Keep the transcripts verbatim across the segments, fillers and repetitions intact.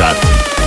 شرطی.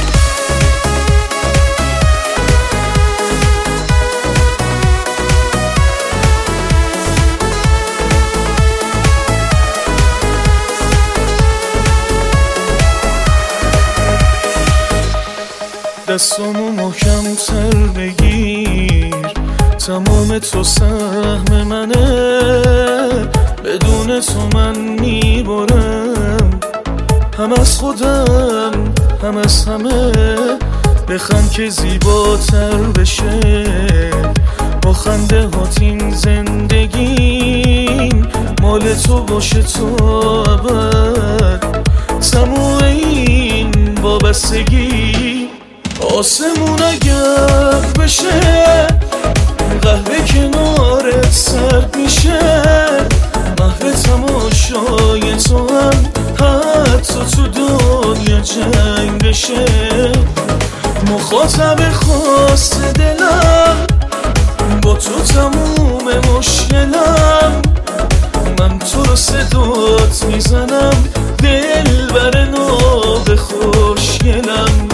دستامو محکم تر بگیر، تمام تو سهم منه، بدون تو من میبرم، هم از خودم هم از همه. بخند که زیباتر بشه، با خنده هاتین زندگیم مال تو باشه تو ابد. تموم این وابستگی آسمون اگر بشه، قهوه کنارت سرد میشه، محو تماشای تو هم حتی تو دنیا جنگ بشه. مخاطب خواست دلم، با تو تموم مشکلم، من تو رو صدات میزنم، دل بر ناب خوشگلم.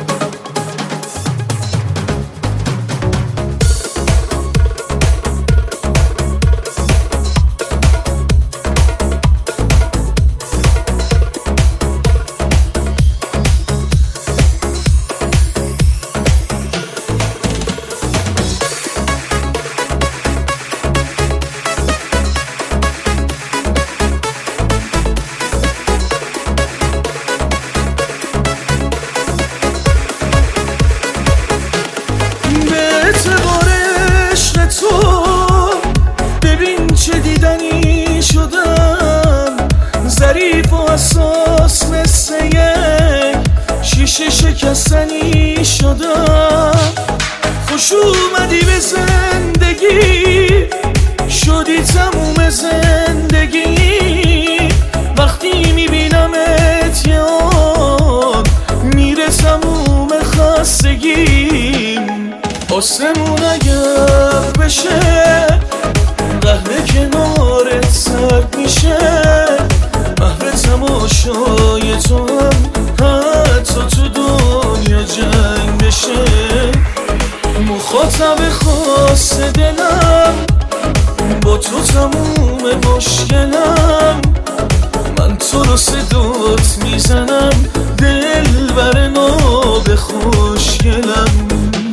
چه دیدنی شدم، ظریف و حساس مثل یک شیشه شکستنی شدم. خوش اومدی به زندگی، شدی تموم زندگی. وقتی میبینمت یاد میره تموم خستگیم. آسمون اگر بشه، قهوه کنارت سرد میشه، محو تماشای تو هم حتی تو دنیا جنگ بشه. مخاطب خواست دلم، با تو تموم مشکلم، من تو رو صدات میزنم، دل بر ناب خوشگلم.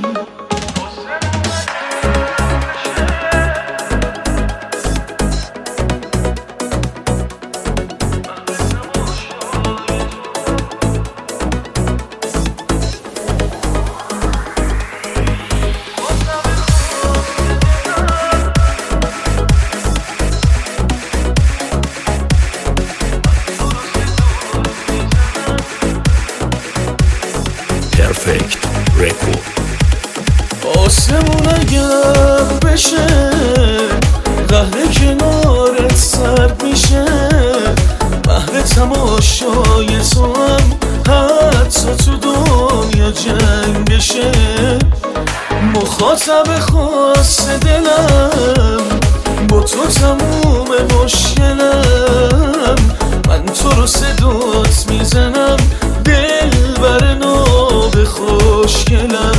پرفکت رکورد. آسمون اگر بشه، قهوه کنارت سرد میشه، محو تماشای تو هم حتی تو دنیا جنگ بشه. مخاطب خواست دلم، با تو تموم مشکلم، من تو رو صدات میزنم، دل بر ناب خوشگلم.